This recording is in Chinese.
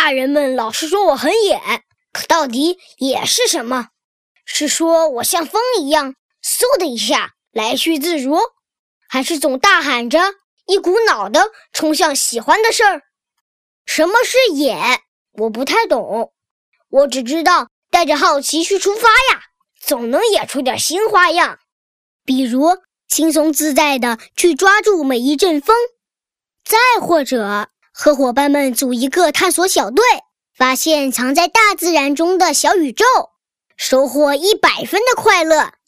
大人们老是说我很野，可到底野是什么？是说我像风一样，嗖的一下来去自如，还是总大喊着一股脑的冲向喜欢的事儿？什么是野？我不太懂，我只知道带着好奇去出发呀，总能野出点新花样。比如轻松自在地去抓住每一阵风，再或者和伙伴们组一个探索小队，发现藏在大自然中的小宇宙，收获100分的快乐。